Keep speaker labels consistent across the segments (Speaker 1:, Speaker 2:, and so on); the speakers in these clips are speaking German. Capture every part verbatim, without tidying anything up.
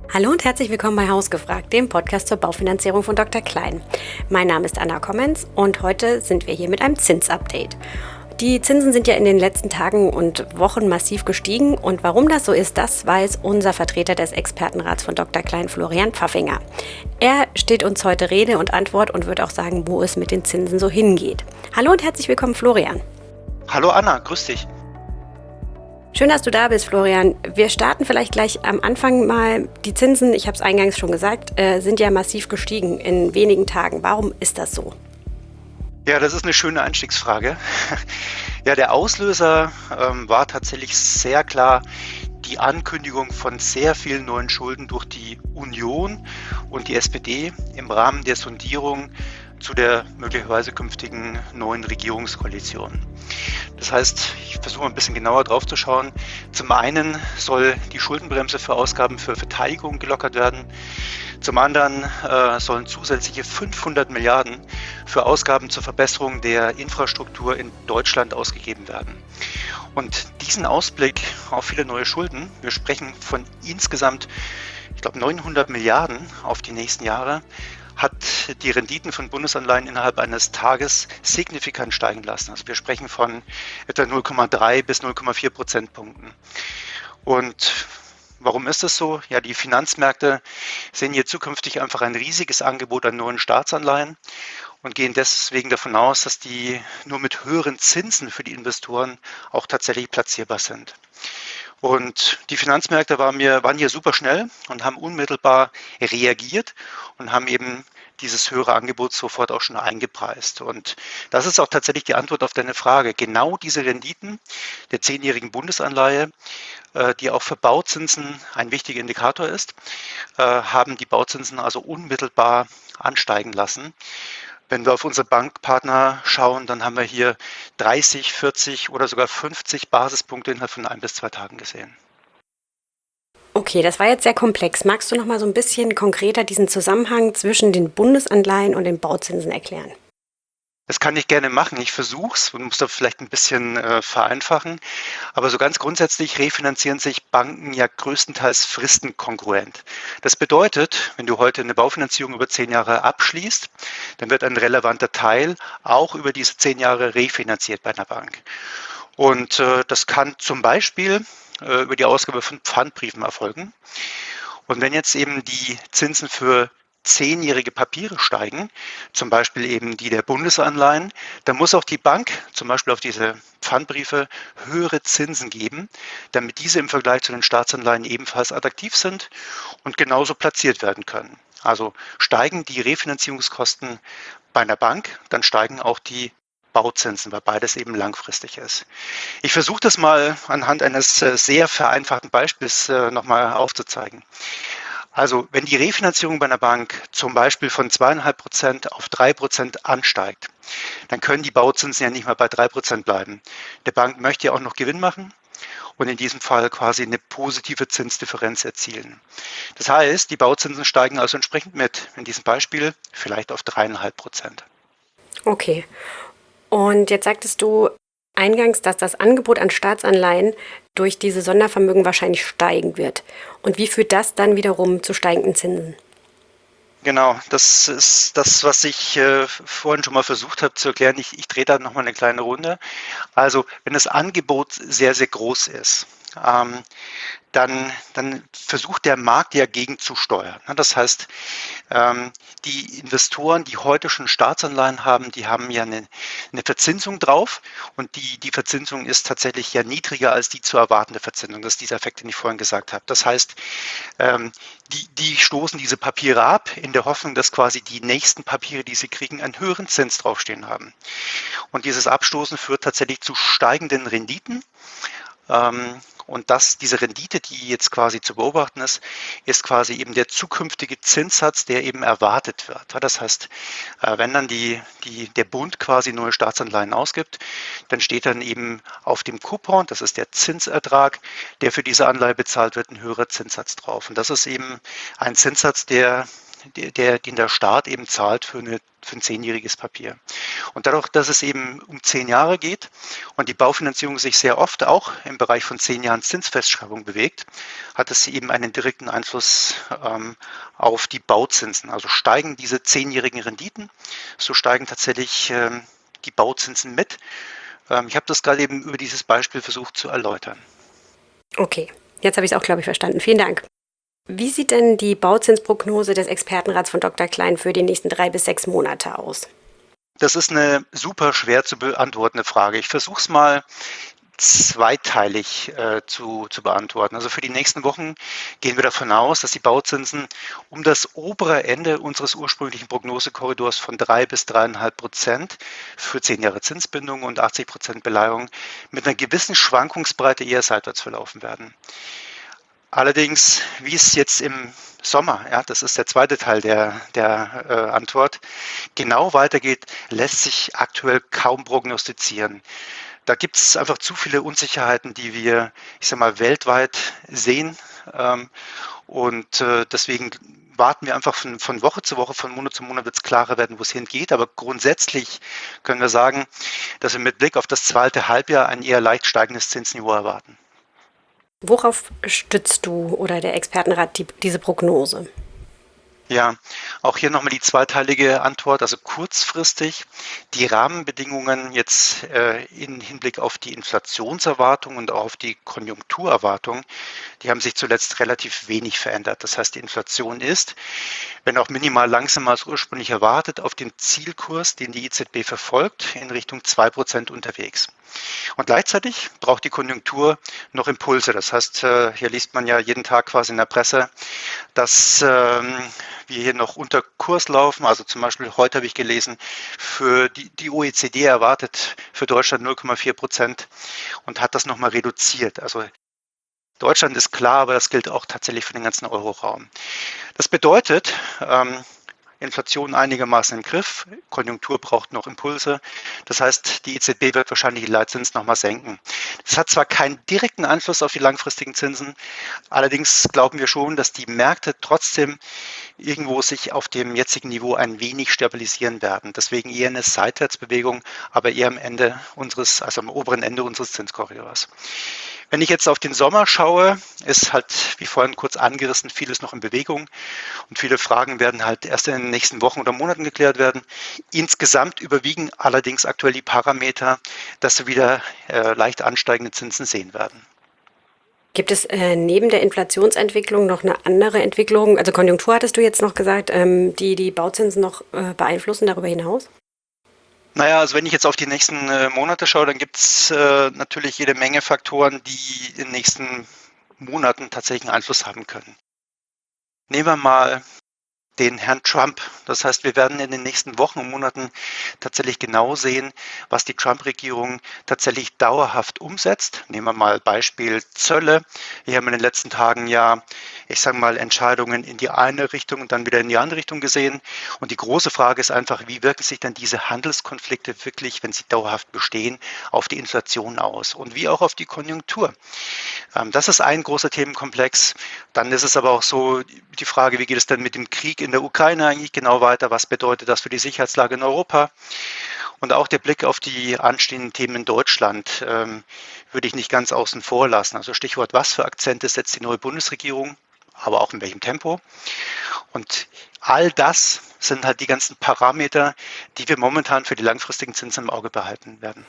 Speaker 1: Hallo und herzlich willkommen bei Hausgefragt, dem Podcast zur Baufinanzierung von Doktor Klein. Mein Name ist Anna Kommens und heute sind wir hier mit einem Zinsupdate. Die Zinsen sind ja in den letzten Tagen und Wochen massiv gestiegen und warum das so ist, das weiß unser Vertreter des Expertenrats von Doktor Klein, Florian Pfaffinger. Er steht uns heute Rede und Antwort und wird auch sagen, wo es mit den Zinsen so hingeht. Hallo und herzlich willkommen, Florian.
Speaker 2: Hallo Anna, grüß dich.
Speaker 1: Schön, dass du da bist, Florian. Wir starten vielleicht gleich am Anfang mal. Die Zinsen, ich habe es eingangs schon gesagt, äh, sind ja massiv gestiegen in wenigen Tagen. Warum ist das so?
Speaker 2: Ja, das ist eine schöne Einstiegsfrage. Ja, der Auslöser ähm, war tatsächlich sehr klar die Ankündigung von sehr vielen neuen Schulden durch die Union und die S P D im Rahmen der Sondierung zu der möglicherweise künftigen neuen Regierungskoalition. Das heißt, ich versuche ein bisschen genauer drauf zu schauen. Zum einen soll die Schuldenbremse für Ausgaben für Verteidigung gelockert werden. Zum anderen äh, sollen zusätzliche fünfhundert Milliarden für Ausgaben zur Verbesserung der Infrastruktur in Deutschland ausgegeben werden. Und diesen Ausblick auf viele neue Schulden, wir sprechen von insgesamt, ich glaube, neunhundert Milliarden auf die nächsten Jahre, hat die Renditen von Bundesanleihen innerhalb eines Tages signifikant steigen lassen. Also wir sprechen von etwa null Komma drei bis null Komma vier Prozentpunkten. Und warum ist das so? Ja, die Finanzmärkte sehen hier zukünftig einfach ein riesiges Angebot an neuen Staatsanleihen und gehen deswegen davon aus, dass die nur mit höheren Zinsen für die Investoren auch tatsächlich platzierbar sind. Und die Finanzmärkte waren, mir, waren hier super schnell und haben unmittelbar reagiert und haben eben dieses höhere Angebot sofort auch schon eingepreist. Und das ist auch tatsächlich die Antwort auf deine Frage. Genau diese Renditen der zehnjährigen Bundesanleihe, die auch für Bauzinsen ein wichtiger Indikator ist, haben die Bauzinsen also unmittelbar ansteigen lassen. Wenn wir auf unsere Bankpartner schauen, dann haben wir hier dreißig, vierzig oder sogar fünfzig Basispunkte innerhalb von ein bis zwei Tagen gesehen.
Speaker 1: Okay, das war jetzt sehr komplex. Magst du noch mal so ein bisschen konkreter diesen Zusammenhang zwischen den Bundesanleihen und den Bauzinsen erklären?
Speaker 2: Das kann ich gerne machen. Ich versuche es und muss da vielleicht ein bisschen äh, vereinfachen. Aber so ganz grundsätzlich refinanzieren sich Banken ja größtenteils fristenkongruent. Das bedeutet, wenn du heute eine Baufinanzierung über zehn Jahre abschließt, dann wird ein relevanter Teil auch über diese zehn Jahre refinanziert bei einer Bank. Und äh, das kann zum Beispiel äh, über die Ausgabe von Pfandbriefen erfolgen. Und wenn jetzt eben die Zinsen für zehnjährige Papiere steigen, zum Beispiel eben die der Bundesanleihen, dann muss auch die Bank zum Beispiel auf diese Pfandbriefe höhere Zinsen geben, damit diese im Vergleich zu den Staatsanleihen ebenfalls attraktiv sind und genauso platziert werden können. Also steigen die Refinanzierungskosten bei einer Bank, dann steigen auch die Bauzinsen, weil beides eben langfristig ist. Ich versuche das mal anhand eines sehr vereinfachten Beispiels nochmal aufzuzeigen. Also wenn die Refinanzierung bei einer Bank zum Beispiel von zwei Komma fünf Prozent auf drei Prozent ansteigt, dann können die Bauzinsen ja nicht mal bei drei Prozent bleiben. Die Bank möchte ja auch noch Gewinn machen und in diesem Fall quasi eine positive Zinsdifferenz erzielen. Das heißt, die Bauzinsen steigen also entsprechend mit, in diesem Beispiel vielleicht auf drei Komma fünf Prozent.
Speaker 1: Okay. Und jetzt sagtest du eingangs, dass das Angebot an Staatsanleihen durch diese Sondervermögen wahrscheinlich steigen wird. Und wie führt das dann wiederum zu steigenden Zinsen?
Speaker 2: Genau, das ist das, was ich äh, vorhin schon mal versucht habe zu erklären. Ich, ich drehe da nochmal eine kleine Runde. Also wenn das Angebot sehr, sehr groß ist, ähm, dann, dann versucht der Markt ja gegenzusteuern. Das heißt, ähm, die Investoren, die heute schon Staatsanleihen haben, die haben ja eine, eine Verzinsung drauf und die, die Verzinsung ist tatsächlich ja niedriger als die zu erwartende Verzinsung. Das ist dieser Effekt, den ich vorhin gesagt habe. Das heißt, ähm, die, die stoßen diese Papiere ab in der Hoffnung, dass quasi die nächsten Papiere, die sie kriegen, einen höheren Zins draufstehen haben. Und dieses Abstoßen führt tatsächlich zu steigenden Renditen. Ähm, Und das, diese Rendite, die jetzt quasi zu beobachten ist, ist quasi eben der zukünftige Zinssatz, der eben erwartet wird. Das heißt, wenn dann die, die, der Bund quasi neue Staatsanleihen ausgibt, dann steht dann eben auf dem Coupon, das ist der Zinsertrag, der für diese Anleihe bezahlt wird, ein höherer Zinssatz drauf. Und das ist eben ein Zinssatz, der der, der, den der Staat eben zahlt für, eine, für ein zehnjähriges Papier. Und dadurch, dass es eben um zehn Jahre geht und die Baufinanzierung sich sehr oft auch im Bereich von zehn Jahren Zinsfestschreibung bewegt, hat es eben einen direkten Einfluss ähm, auf die Bauzinsen. Also steigen diese zehnjährigen Renditen, so steigen tatsächlich ähm, die Bauzinsen mit. Ähm, ich habe das gerade eben über dieses Beispiel versucht zu erläutern.
Speaker 1: Okay, jetzt habe ich es auch, glaube ich, verstanden. Vielen Dank. Wie sieht denn die Bauzinsprognose des Expertenrats von Doktor Klein für die nächsten drei bis sechs Monate aus?
Speaker 2: Das ist eine super schwer zu beantwortende Frage. Ich versuche es mal zweiteilig äh, zu, zu beantworten. Also für die nächsten Wochen gehen wir davon aus, dass die Bauzinsen um das obere Ende unseres ursprünglichen Prognosekorridors von drei bis dreieinhalb Prozent für zehn Jahre Zinsbindung und achtzig Prozent Beleihung mit einer gewissen Schwankungsbreite eher seitwärts verlaufen werden. Allerdings, wie es jetzt im Sommer, ja, das ist der zweite Teil der, der äh, Antwort, genau weitergeht, lässt sich aktuell kaum prognostizieren. Da gibt es einfach zu viele Unsicherheiten, die wir, ich sag mal, weltweit sehen. Ähm, und äh, deswegen warten wir einfach von, von Woche zu Woche, von Monat zu Monat wird es klarer werden, wo es hingeht. Aber grundsätzlich können wir sagen, dass wir mit Blick auf das zweite Halbjahr ein eher leicht steigendes Zinsniveau erwarten.
Speaker 1: Worauf stützt du oder der Expertenrat die, diese Prognose?
Speaker 2: Ja, auch hier nochmal die zweiteilige Antwort. Also kurzfristig die Rahmenbedingungen jetzt äh, in Hinblick auf die Inflationserwartung und auch auf die Konjunkturerwartung, die haben sich zuletzt relativ wenig verändert. Das heißt, die Inflation ist, wenn auch minimal langsamer als ursprünglich erwartet, auf dem Zielkurs, den die E Z B verfolgt, in Richtung zwei Prozent unterwegs. Und gleichzeitig braucht die Konjunktur noch Impulse. Das heißt, äh, hier liest man ja jeden Tag quasi in der Presse, dass ähm, wir hier noch unter Kurs laufen. Also zum Beispiel heute habe ich gelesen, für die, die O E C D erwartet für Deutschland null Komma vier Prozent und hat das nochmal reduziert. Also Deutschland ist klar, aber das gilt auch tatsächlich für den ganzen Euroraum. Das bedeutet, ähm, Inflation einigermaßen im Griff, Konjunktur braucht noch Impulse. Das heißt, die E Z B wird wahrscheinlich die Leitzins nochmal senken. Das hat zwar keinen direkten Einfluss auf die langfristigen Zinsen, allerdings glauben wir schon, dass die Märkte trotzdem irgendwo sich auf dem jetzigen Niveau ein wenig stabilisieren werden. Deswegen eher eine Seitwärtsbewegung, aber eher am Ende unseres, also am oberen Ende unseres Zinskorridors. Wenn ich jetzt auf den Sommer schaue, ist halt, wie vorhin kurz angerissen, vieles noch in Bewegung und viele Fragen werden halt erst in den nächsten Wochen oder Monaten geklärt werden. Insgesamt überwiegen allerdings aktuell die Parameter, dass wir wieder äh, leicht ansteigende Zinsen sehen werden.
Speaker 1: Gibt es äh, neben der Inflationsentwicklung noch eine andere Entwicklung? Also Konjunktur hattest du jetzt noch gesagt, ähm, die die Bauzinsen noch äh, beeinflussen darüber hinaus?
Speaker 2: Naja, also wenn ich jetzt auf die nächsten äh, Monate schaue, dann gibt es äh, natürlich jede Menge Faktoren, die in den nächsten Monaten tatsächlich einen Einfluss haben können. Nehmen wir mal den Herrn Trump. Das heißt, wir werden in den nächsten Wochen und Monaten tatsächlich genau sehen, was die Trump-Regierung tatsächlich dauerhaft umsetzt. Nehmen wir mal Beispiel Zölle. Wir haben in den letzten Tagen ja, ich sage mal, Entscheidungen in die eine Richtung und dann wieder in die andere Richtung gesehen. Und die große Frage ist einfach, wie wirken sich denn diese Handelskonflikte wirklich, wenn sie dauerhaft bestehen, auf die Inflation aus und wie auch auf die Konjunktur. Das ist ein großer Themenkomplex. Dann ist es aber auch so die Frage, wie geht es denn mit dem Krieg in der Ukraine eigentlich genau weiter? Was bedeutet das für die Sicherheitslage in Europa? Und auch der Blick auf die anstehenden Themen in Deutschland ähm, würde ich nicht ganz außen vor lassen. Also Stichwort, was für Akzente setzt die neue Bundesregierung, aber auch in welchem Tempo? Und all das sind halt die ganzen Parameter, die wir momentan für die langfristigen Zinsen im Auge behalten werden.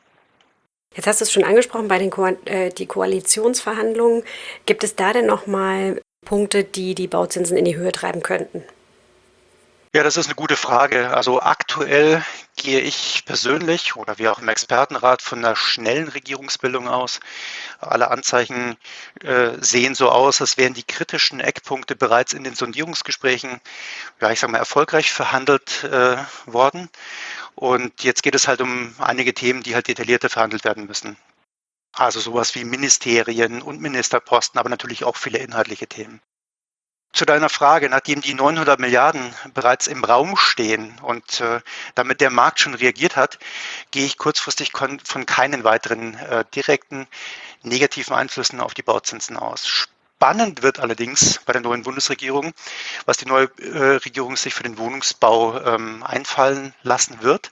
Speaker 1: Jetzt hast du es schon angesprochen bei den Ko äh, die Koalitionsverhandlungen. Gibt es da denn nochmal Punkte, die die Bauzinsen in die Höhe treiben könnten?
Speaker 2: Ja, das ist eine gute Frage. Also aktuell gehe ich persönlich oder wir auch im Expertenrat von einer schnellen Regierungsbildung aus. Alle Anzeichen äh, sehen so aus, als wären die kritischen Eckpunkte bereits in den Sondierungsgesprächen, ja, ich sage mal, erfolgreich verhandelt äh, worden. Und jetzt geht es halt um einige Themen, die halt detaillierter verhandelt werden müssen. Also sowas wie Ministerien und Ministerposten, aber natürlich auch viele inhaltliche Themen. Zu deiner Frage, nachdem die neunhundert Milliarden bereits im Raum stehen und äh, damit der Markt schon reagiert hat, gehe ich kurzfristig kon- von keinen weiteren äh, direkten negativen Einflüssen auf die Bauzinsen aus. Spannend wird allerdings bei der neuen Bundesregierung, was die neue äh, Regierung sich für den Wohnungsbau ähm, einfallen lassen wird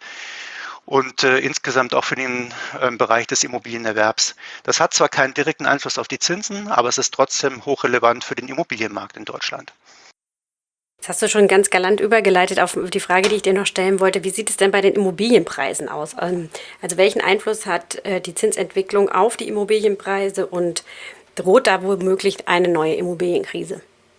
Speaker 2: und äh, insgesamt auch für den äh, Bereich des Immobilienerwerbs. Das hat zwar keinen direkten Einfluss auf die Zinsen, aber es ist trotzdem hochrelevant für den Immobilienmarkt in Deutschland.
Speaker 1: Jetzt hast du schon ganz galant übergeleitet auf die Frage, die ich dir noch stellen wollte. Wie sieht es denn bei den Immobilienpreisen aus? Ähm, Also welchen Einfluss hat äh, die Zinsentwicklung auf die Immobilienpreise und droht da womöglich eine neue Immobilienkrise?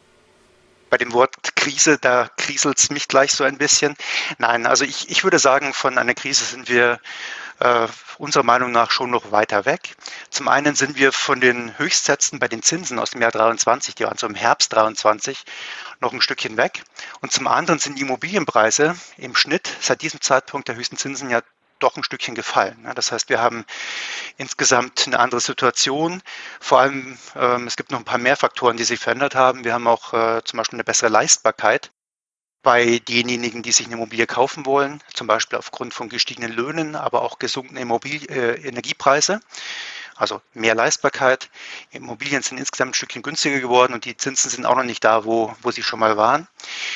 Speaker 2: Bei dem Wort Krise, da kriselt es mich gleich so ein bisschen. Nein, also ich, ich würde sagen, von einer Krise sind wir äh, unserer Meinung nach schon noch weiter weg. Zum einen sind wir von den Höchstsätzen bei den Zinsen aus dem Jahr dreiundzwanzig, die waren so im Herbst dreiundzwanzig, noch ein Stückchen weg. Und zum anderen sind die Immobilienpreise im Schnitt seit diesem Zeitpunkt der höchsten Zinsen ja doch ein Stückchen gefallen. Ja, das heißt, wir haben insgesamt eine andere Situation. Vor allem, ähm, es gibt noch ein paar mehr Faktoren, die sich verändert haben. Wir haben auch äh, zum Beispiel eine bessere Leistbarkeit bei denjenigen, die sich eine Immobilie kaufen wollen, zum Beispiel aufgrund von gestiegenen Löhnen, aber auch gesunkene Immobil äh, Energiepreise. Also mehr Leistbarkeit. Immobilien sind insgesamt ein Stückchen günstiger geworden und die Zinsen sind auch noch nicht da, wo, wo sie schon mal waren.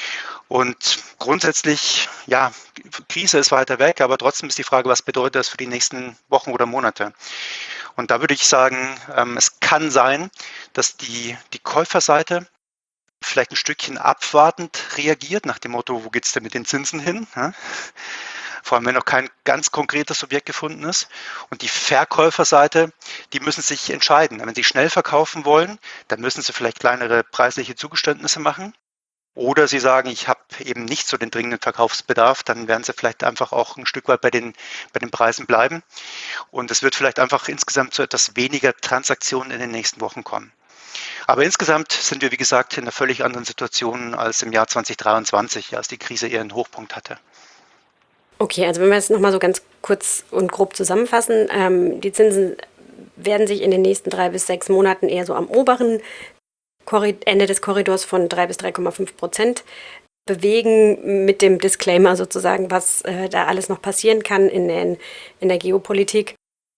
Speaker 2: Und grundsätzlich, ja, Krise ist weiter weg, aber trotzdem ist die Frage, was bedeutet das für die nächsten Wochen oder Monate? Und da würde ich sagen, ähm, es kann sein, dass die, die Käuferseite vielleicht ein Stückchen abwartend reagiert, nach dem Motto, wo geht es denn mit den Zinsen hin? Ja? Vor allem, wenn noch kein ganz konkretes Objekt gefunden ist. Und die Verkäuferseite, die müssen sich entscheiden. Wenn sie schnell verkaufen wollen, dann müssen sie vielleicht kleinere preisliche Zugeständnisse machen. Oder sie sagen, ich habe eben nicht so den dringenden Verkaufsbedarf, dann werden sie vielleicht einfach auch ein Stück weit bei den, bei den Preisen bleiben. Und es wird vielleicht einfach insgesamt zu etwas weniger Transaktionen in den nächsten Wochen kommen. Aber insgesamt sind wir, wie gesagt, in einer völlig anderen Situation als im Jahr zwanzig dreiundzwanzig, als die Krise ihren Hochpunkt hatte.
Speaker 1: Okay, also wenn wir es nochmal so ganz kurz und grob zusammenfassen, ähm, die Zinsen werden sich in den nächsten drei bis sechs Monaten eher so am oberen Ende des Korridors von drei bis drei Komma fünf Prozent bewegen, mit dem Disclaimer sozusagen, was äh, da alles noch passieren kann in, den, in der Geopolitik.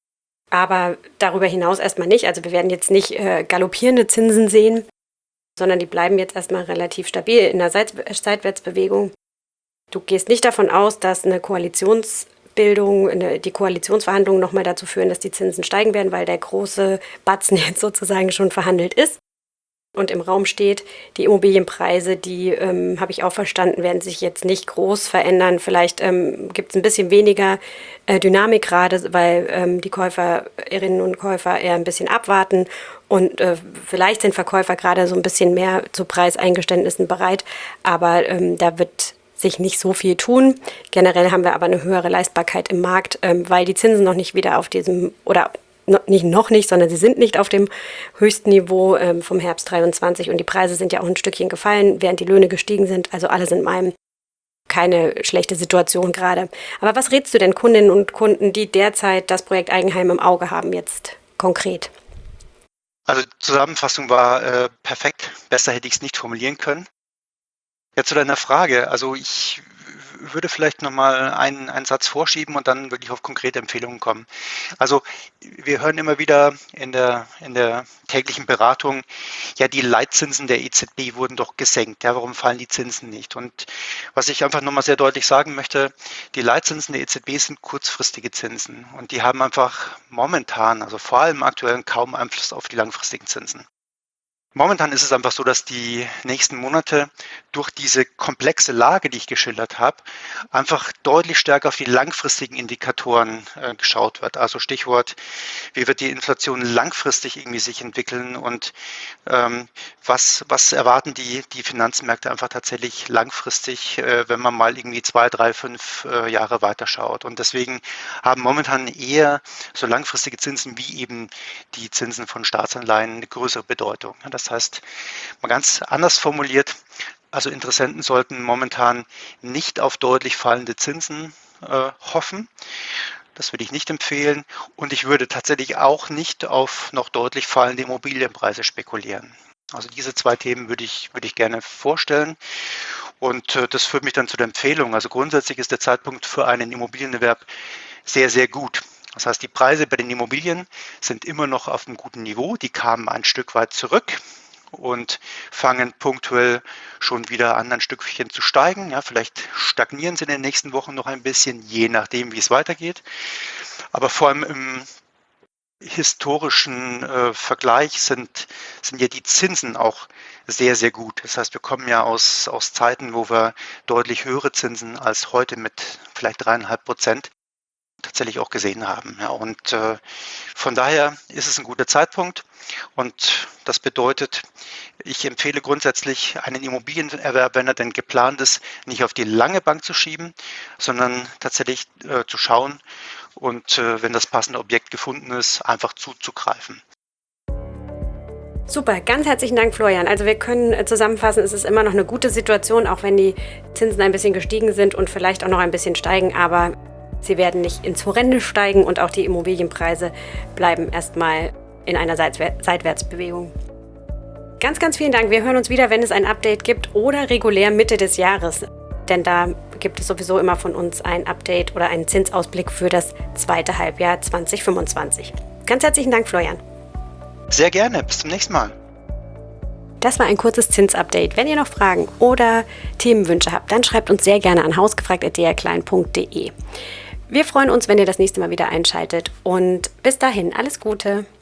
Speaker 1: Aber darüber hinaus erstmal nicht. Also wir werden jetzt nicht äh, galoppierende Zinsen sehen, sondern die bleiben jetzt erstmal relativ stabil in der Seit- Seitwärtsbewegung. Du gehst nicht davon aus, dass eine Koalitionsbildung, eine, die Koalitionsverhandlungen nochmal dazu führen, dass die Zinsen steigen werden, weil der große Batzen jetzt sozusagen schon verhandelt ist und im Raum steht. Die Immobilienpreise, die, ähm, habe ich auch verstanden, werden sich jetzt nicht groß verändern. Vielleicht ähm, gibt es ein bisschen weniger äh, Dynamik gerade, weil ähm, die Käuferinnen und Käufer eher ein bisschen abwarten und äh, vielleicht sind Verkäufer gerade so ein bisschen mehr zu Preiseingeständnissen bereit, aber ähm, da wird sich nicht so viel tun. Generell haben wir aber eine höhere Leistbarkeit im Markt, ähm, weil die Zinsen noch nicht wieder auf diesem, oder no, nicht noch nicht, sondern sie sind nicht auf dem höchsten Niveau ähm, vom Herbst dreiundzwanzig und die Preise sind ja auch ein Stückchen gefallen, während die Löhne gestiegen sind. Also alle sind in meinem keine schlechte Situation gerade. Aber was rätst du denn Kundinnen und Kunden, die derzeit das Projekt Eigenheim im Auge haben, jetzt konkret?
Speaker 2: Also die Zusammenfassung war äh, perfekt. Besser hätte ich es nicht formulieren können. Ja, zu deiner Frage. Also ich würde vielleicht nochmal einen, einen Satz vorschieben und dann wirklich auf konkrete Empfehlungen kommen. Also wir hören immer wieder in der, in der täglichen Beratung, ja, die Leitzinsen der E Z B wurden doch gesenkt. Ja, warum fallen die Zinsen nicht? Und was ich einfach nochmal sehr deutlich sagen möchte, die Leitzinsen der E Z B sind kurzfristige Zinsen und die haben einfach momentan, also vor allem aktuell, kaum Einfluss auf die langfristigen Zinsen. Momentan ist es einfach so, dass die nächsten Monate durch diese komplexe Lage, die ich geschildert habe, einfach deutlich stärker auf die langfristigen Indikatoren äh, geschaut wird. Also Stichwort, wie wird die Inflation langfristig irgendwie sich entwickeln und ähm, was, was erwarten die, die Finanzmärkte einfach tatsächlich langfristig, äh, wenn man mal irgendwie zwei, drei, fünf äh, Jahre weiterschaut. Und deswegen haben momentan eher so langfristige Zinsen wie eben die Zinsen von Staatsanleihen eine größere Bedeutung. Das heißt, mal ganz anders formuliert, also Interessenten sollten momentan nicht auf deutlich fallende Zinsen äh, hoffen. Das würde ich nicht empfehlen. Und ich würde tatsächlich auch nicht auf noch deutlich fallende Immobilienpreise spekulieren. Also diese zwei Themen würde ich, würde ich gerne vorstellen. Und äh, das führt mich dann zu der Empfehlung. Also grundsätzlich ist der Zeitpunkt für einen Immobilienerwerb sehr, sehr gut. Das heißt, die Preise bei den Immobilien sind immer noch auf einem guten Niveau. Die kamen ein Stück weit zurück. und fangen punktuell schon wieder an, ein Stückchen zu steigen. Ja, vielleicht stagnieren sie in den nächsten Wochen noch ein bisschen, je nachdem, wie es weitergeht. Aber vor allem im historischen äh, Vergleich sind, sind ja die Zinsen auch sehr, sehr gut. Das heißt, wir kommen ja aus, aus Zeiten, wo wir deutlich höhere Zinsen als heute mit vielleicht dreieinhalb Prozent tatsächlich auch gesehen haben. Ja, und äh, von daher ist es ein guter Zeitpunkt. Und das bedeutet, ich empfehle grundsätzlich einen Immobilienerwerb, wenn er denn geplant ist, nicht auf die lange Bank zu schieben, sondern tatsächlich äh, zu schauen und äh, wenn das passende Objekt gefunden ist, einfach zuzugreifen.
Speaker 1: Super, ganz herzlichen Dank, Florian. Also wir können zusammenfassen, es ist immer noch eine gute Situation, auch wenn die Zinsen ein bisschen gestiegen sind und vielleicht auch noch ein bisschen steigen, aber sie werden nicht ins Horrende steigen und auch die Immobilienpreise bleiben erstmal in einer Seitwärtsbewegung. Ganz, ganz vielen Dank. Wir hören uns wieder, wenn es ein Update gibt oder regulär Mitte des Jahres. Denn da gibt es sowieso immer von uns ein Update oder einen Zinsausblick für das zweite Halbjahr zwanzig fünfundzwanzig. Ganz herzlichen Dank, Florian.
Speaker 2: Sehr gerne. Bis zum nächsten Mal.
Speaker 1: Das war ein kurzes Zinsupdate. Wenn ihr noch Fragen oder Themenwünsche habt, dann schreibt uns sehr gerne an hausgefragt at d r klein punkt d e. Wir freuen uns, wenn ihr das nächste Mal wieder einschaltet und bis dahin alles Gute.